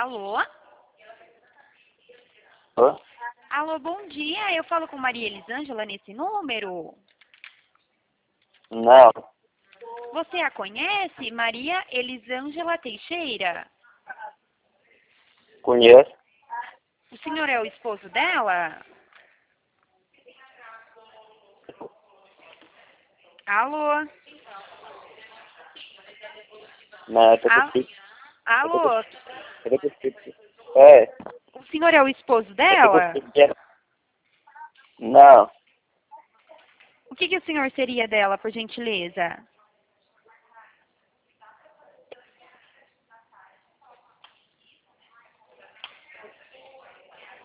Alô? Hã? Alô, bom dia. Eu falo com Maria Elisângela nesse número. Não, Você a conhece? Maria Elisângela Teixeira? conheço. O senhor é o esposo dela? Alô? Não, eu tô com Al- chip. Alô? Eu tô com chip. É, O senhor é o esposo eu tô com dela? chip. Não, O que o senhor seria dela, por gentileza?